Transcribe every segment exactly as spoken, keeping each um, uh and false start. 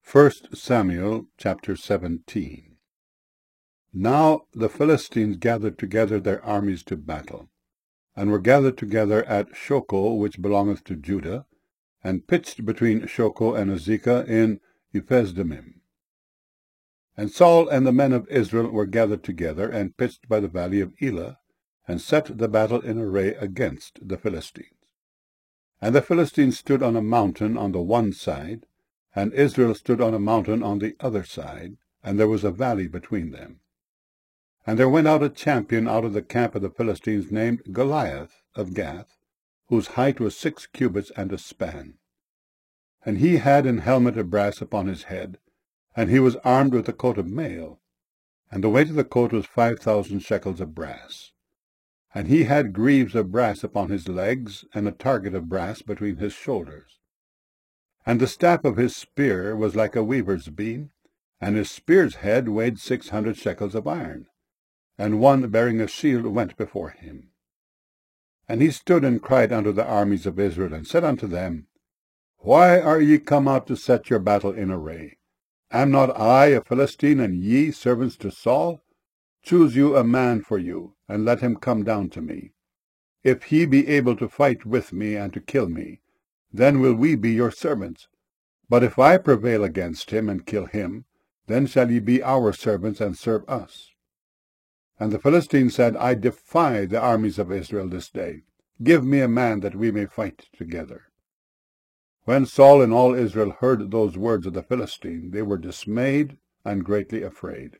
First Samuel chapter seventeen. Now the Philistines gathered together their armies to battle, and were gathered together at Shochoh, which belongeth to Judah, and pitched between Shochoh and Azekah in Ephesdammim. And Saul and the men of Israel were gathered together, and pitched by the valley of Elah, and set the battle in array against the Philistines. And the Philistines stood on a mountain on the one side, and Israel stood on a mountain on the other side, and there was a valley between them. And there went out a champion out of the camp of the Philistines, named Goliath of Gath, whose height was six cubits and a span. And he had an helmet of brass upon his head, and he was armed with a coat of mail, and the weight of the coat was five thousand shekels of brass. And he had greaves of brass upon his legs, and a target of brass between his shoulders. And the staff of his spear was like a weaver's beam, and his spear's head weighed six hundred shekels of iron. And one bearing a shield went before him. And he stood and cried unto the armies of Israel, and said unto them, Why are ye come out to set your battle in array? Am not I a Philistine, and ye servants to Saul? Choose you a man for you, and let him come down to me. If he be able to fight with me, and to kill me, then will we be your servants. But if I prevail against him, and kill him, then shall ye be our servants, and serve us. And the Philistines said, I defy the armies of Israel this day. Give me a man, that we may fight together. When Saul and all Israel heard those words of the Philistine, they were dismayed and greatly afraid.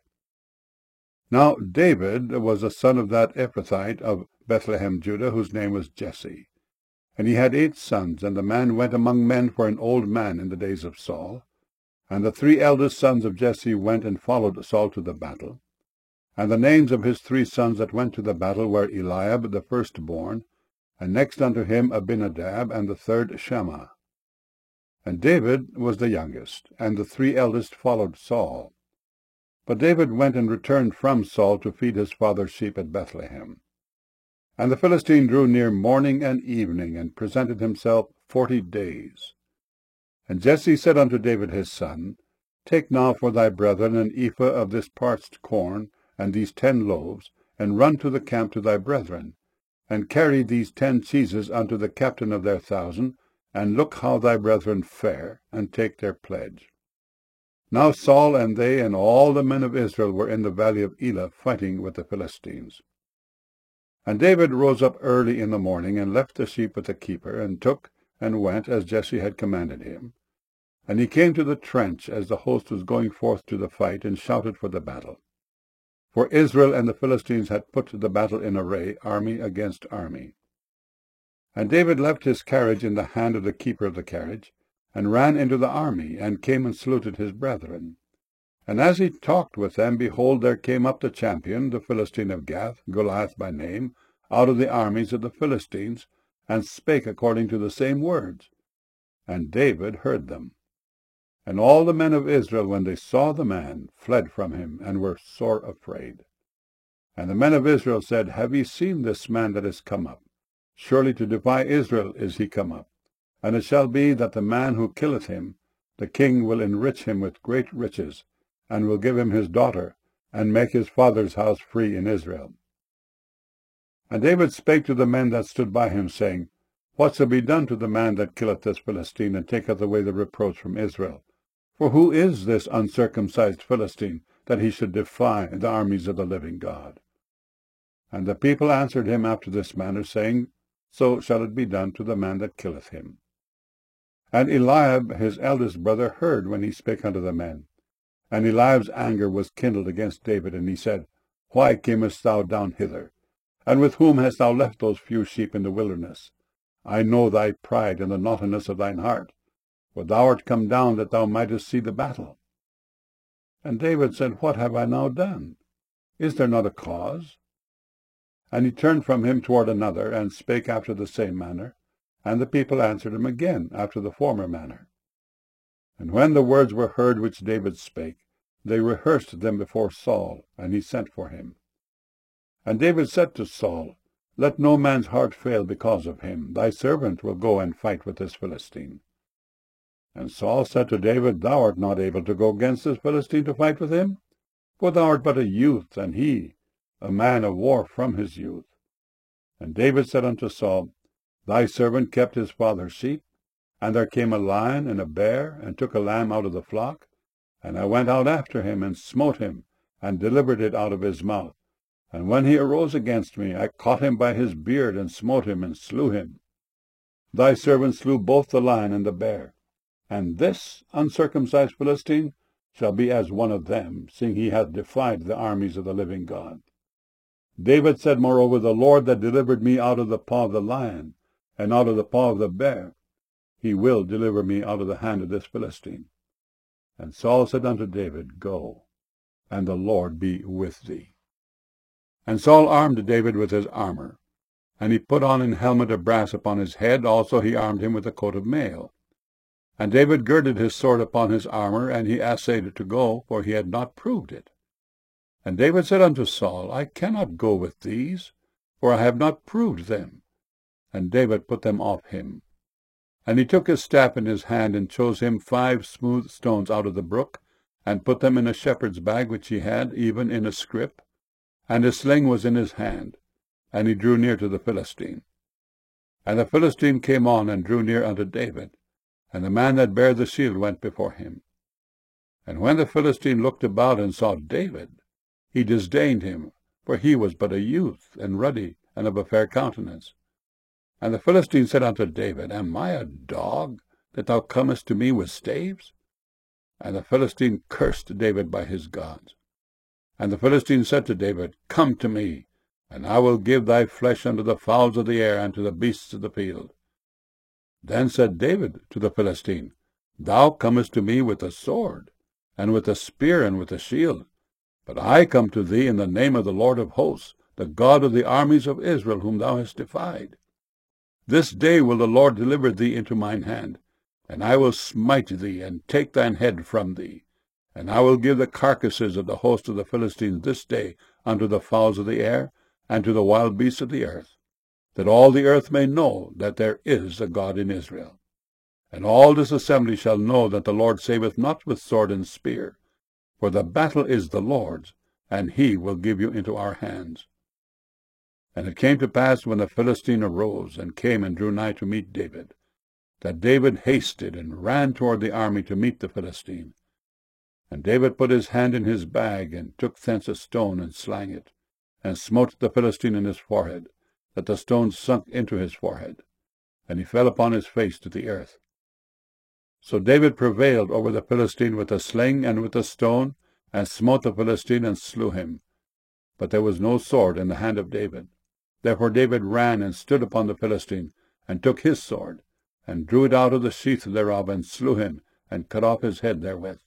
Now David was a son of that Ephrathite of Bethlehem, Judah, whose name was Jesse. And he had eight sons, and the man went among men for an old man in the days of Saul. And the three eldest sons of Jesse went and followed Saul to the battle. And the names of his three sons that went to the battle were Eliab the firstborn, and next unto him Abinadab, and the third Shammah. And David was the youngest, and the three eldest followed Saul. But David went and returned from Saul to feed his father's sheep at Bethlehem. And the Philistine drew near morning and evening, and presented himself forty days. And Jesse said unto David his son, Take now for thy brethren an ephah of this parched corn, and these ten loaves, and run to the camp to thy brethren, and carry these ten cheeses unto the captain of their thousand, and look how thy brethren fare, and take their pledge. Now Saul and they and all the men of Israel were in the valley of Elah, fighting with the Philistines. And David rose up early in the morning, and left the sheep with the keeper, and took and went, as Jesse had commanded him. And he came to the trench as the host was going forth to the fight, and shouted for the battle. For Israel and the Philistines had put the battle in array, army against army. And David left his carriage in the hand of the keeper of the carriage, and ran into the army, and came and saluted his brethren. And as he talked with them, behold, there came up the champion, the Philistine of Gath, Goliath by name, out of the armies of the Philistines, and spake according to the same words. And David heard them. And all the men of Israel, when they saw the man, fled from him, and were sore afraid. And the men of Israel said, Have ye seen this man that is come up? Surely to defy Israel is he come up. And it shall be that the man who killeth him, the king will enrich him with great riches, and will give him his daughter, and make his father's house free in Israel. And David spake to the men that stood by him, saying, What shall be done to the man that killeth this Philistine, and taketh away the reproach from Israel? For who is this uncircumcised Philistine, that he should defy the armies of the living God? And the people answered him after this manner, saying, So shall it be done to the man that killeth him. And Eliab his eldest brother heard when he spake unto the men. And Eliab's anger was kindled against David, and he said, Why camest thou down hither? And with whom hast thou left those few sheep in the wilderness? I know thy pride and the naughtiness of thine heart, for thou art come down that thou mightest see the battle. And David said, What have I now done? Is there not a cause? And he turned from him toward another, and spake after the same manner. And the people answered him again after the former manner. And when the words were heard which David spake, they rehearsed them before Saul, and he sent for him. And David said to Saul, Let no man's heart fail because of him. Thy servant will go and fight with this Philistine. And Saul said to David, Thou art not able to go against this Philistine to fight with him, for thou art but a youth, and he a man of war from his youth. And David said unto Saul, Thy servant kept his father's sheep, and there came a lion and a bear, and took a lamb out of the flock, and I went out after him, and smote him, and delivered it out of his mouth. And when he arose against me, I caught him by his beard, and smote him, and slew him. Thy servant slew both the lion and the bear. And this uncircumcised Philistine shall be as one of them, seeing he hath defied the armies of the living God. David said, Moreover, the Lord that delivered me out of the paw of the lion, and out of the paw of the bear, he will deliver me out of the hand of this Philistine. And Saul said unto David, Go, and the Lord be with thee. And Saul armed David with his armor, and he put on an helmet of brass upon his head. Also he armed him with a coat of mail. And David girded his sword upon his armor, and he assayed to go, for he had not proved it. And David said unto Saul, I cannot go with these, for I have not proved them. And David put them off him. And he took his staff in his hand, and chose him five smooth stones out of the brook, and put them in a shepherd's bag which he had, even in a scrip. And his sling was in his hand, and he drew near to the Philistine. And the Philistine came on, and drew near unto David, and the man that bare the shield went before him. And when the Philistine looked about and saw David, he disdained him, for he was but a youth, and ruddy, and of a fair countenance. And the Philistine said unto David, Am I a dog, that thou comest to me with staves? And the Philistine cursed David by his gods. And the Philistine said to David, Come to me, and I will give thy flesh unto the fowls of the air, and to the beasts of the field. Then said David to the Philistine, Thou comest to me with a sword, and with a spear, and with a shield. But I come to thee in the name of the Lord of hosts, the God of the armies of Israel, whom thou hast defied. This day will the Lord deliver thee into mine hand, and I will smite thee, and take thine head from thee. And I will give the carcasses of the host of the Philistines this day unto the fowls of the air, and to the wild beasts of the earth, that all the earth may know that there is a God in Israel. And all this assembly shall know that the Lord saveth not with sword and spear, for the battle is the Lord's, and he will give you into our hands. And it came to pass, when the Philistine arose, and came and drew nigh to meet David, that David hasted and ran toward the army to meet the Philistine. And David put his hand in his bag, and took thence a stone, and slang it, and smote the Philistine in his forehead, that the stone sunk into his forehead, and he fell upon his face to the earth. So David prevailed over the Philistine with a sling and with a stone, and smote the Philistine, and slew him. But there was no sword in the hand of David. Therefore David ran and stood upon the Philistine, and took his sword, and drew it out of the sheath thereof, and slew him, and cut off his head therewith.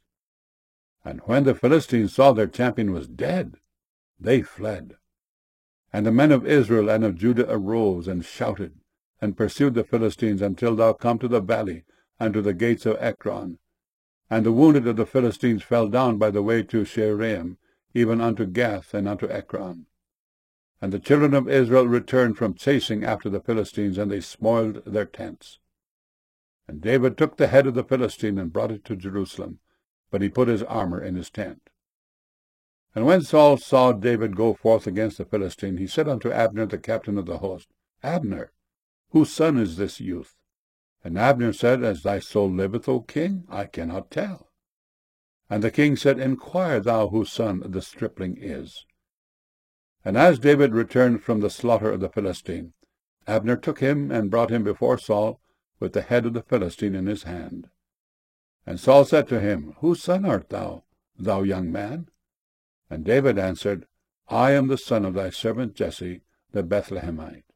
And when the Philistines saw their champion was dead, they fled. And the men of Israel and of Judah arose, and shouted, and pursued the Philistines, until thou come to the valley, and to the gates of Ekron. And the wounded of the Philistines fell down by the way to Shaaraim, even unto Gath, and unto Ekron. And the children of Israel returned from chasing after the Philistines, and they spoiled their tents. And David took the head of the Philistine, and brought it to Jerusalem, but he put his armor in his tent. And when Saul saw David go forth against the Philistine, he said unto Abner the captain of the host, Abner, whose son is this youth? And Abner said, As thy soul liveth, O king, I cannot tell. And the king said, Inquire thou whose son the stripling is. And as David returned from the slaughter of the Philistine, Abner took him, and brought him before Saul, with the head of the Philistine in his hand. And Saul said to him, Whose son art thou, thou young man? And David answered, I am the son of thy servant Jesse the Bethlehemite.